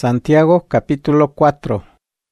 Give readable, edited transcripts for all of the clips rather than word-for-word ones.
Santiago capítulo 4.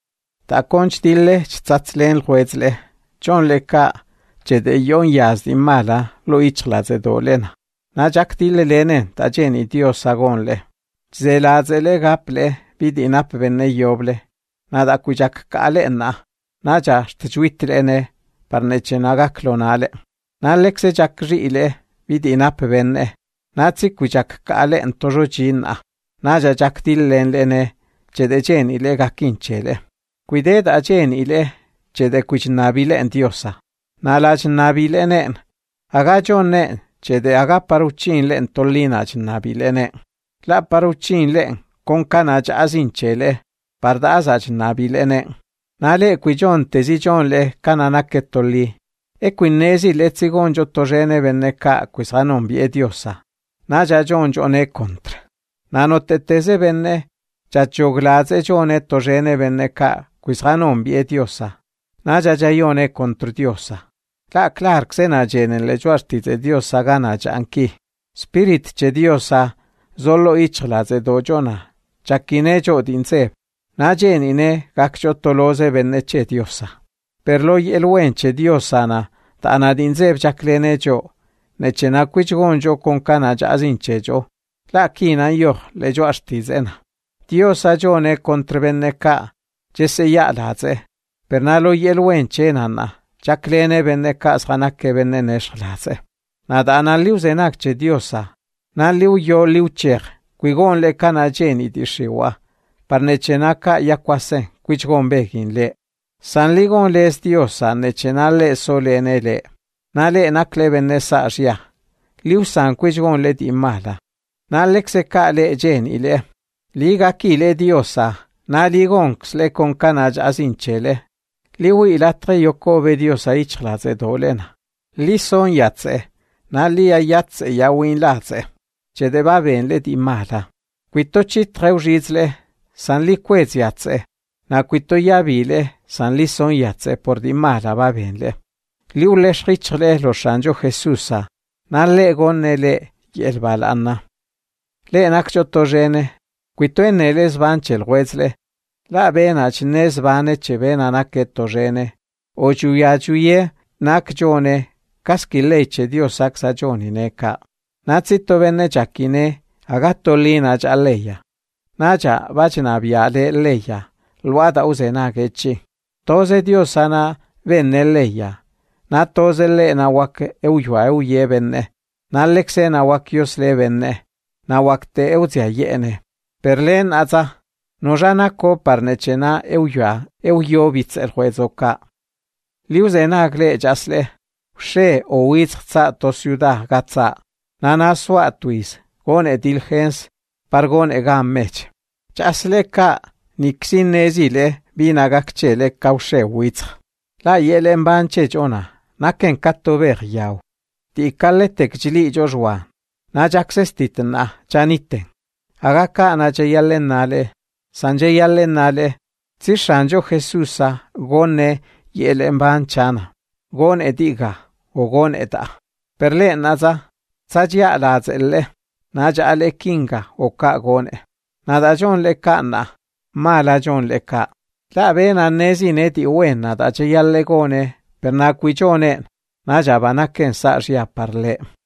Ta conch dille chtsatzlen lhuetzle, chon leka, chede yon yazdi mala, lo ichladze dolena. Na jak dille lenen, ta jeni Dios agonle. Zeladzele gaple, bidinap venne yoble. Na da kujak kalena, na ja shtjwitlene, parnechenagak lonale. Na lekse jak rile, bidinap venne. Na tsikujak kalen tojojina. Naja jak dillen lene, chede jen ile gakinchele. Cuided a jen ile, chede kuchnabile en diosa. Nalaj nabile nen. Aga jon nen, chede aga paruchin len tolina nabile nen. La paruchin len, con canaj azinchele, pardazaj nabile nen. Nale cuijon tezi jon le cananaket toli. E quinesi le zigonjo tojene venneka quisganon bie diosa. Naja jon jone contra. Nanoteteze venne, chachoglaze jone tojene venne ka, quisganon bie diosa. Naja jayone contro diosa. La clark sena jenen le juartize diosa gana janki. Spirit che diosa, zollo ichlaze dojona, chakine jo dinzeb. Na jenine gakchotoloze venne che diosa. Per lo yelwen che diosana, ta anadinzeb chaklene jo, nechena quichgonjo con cana jazinche jo. La kina yo le jo artizena. Dios ajone contravenne ka, jesse ya laze. Per nalo yelwen chenana, chaklene venne ka sganake venne neshlaze. Nada analiu zenak che diosa. Naliu yo liucher, quigon le kana jeni dishiwa. Parnechenaka yakwasen, quichgon begin le. San ligon le es diosa, nechenale solene le. Nale nakle venne sarja. Liu san quichgon le di mala. Na lexe ka le jen ile. Liga ki le diosa. Na ligonks le con canaj azinchele. Liwi ilatre yokobe diosa ichlaze dolena. Li son yatse. Na lia yatse yawin laze. Chede baben le di mala. Quito chitre urizle. San li quez yatse. Na quito yabile. San li son yatse por di mala babenle. Liu le shrichle lo shanjo Jesusa. Na le gonele yelbalanna. Le nakcho tojene, quito enele svanchel huezle, la benach nesvane chevena naket tojene, o chuye nakjone, kaski leche Dios aksa joni neka. Natsito venne chakine, agatolina jaleya. Naja vachna viale leya, luada usena gechi. Toze Dios sana venne leya. Na toze le na wak euyua euye venne. Na lexe na wakios le venne. Na wakte euzia yene. Perlen aza, no jana ko parnechena euyo vitz el juezoka. Liuzena gle jasle, she o witzza to ciudad gatza. Nana suatuis, gon edilgens, pargon egam mech. Jasle ka, nixin nezile, binagakchele kaushe witz. La yelen banche jona, naken katto ver yau. Ti kaletek jili jojwa. Na jaksestitna janiten. Agaka na jayalen nale. Sanjayalen nale. Zishanjo Jesusa gone yelemban chana. Gon ediga o gon eda. Perle naza. Sajia lazelle. Naja ale kinga o ka gone. Nada jon le kana. Mala jon le ka. La bena nezi neti wena da jayalle gone. Per na quichone. Naja banaken sarja parle.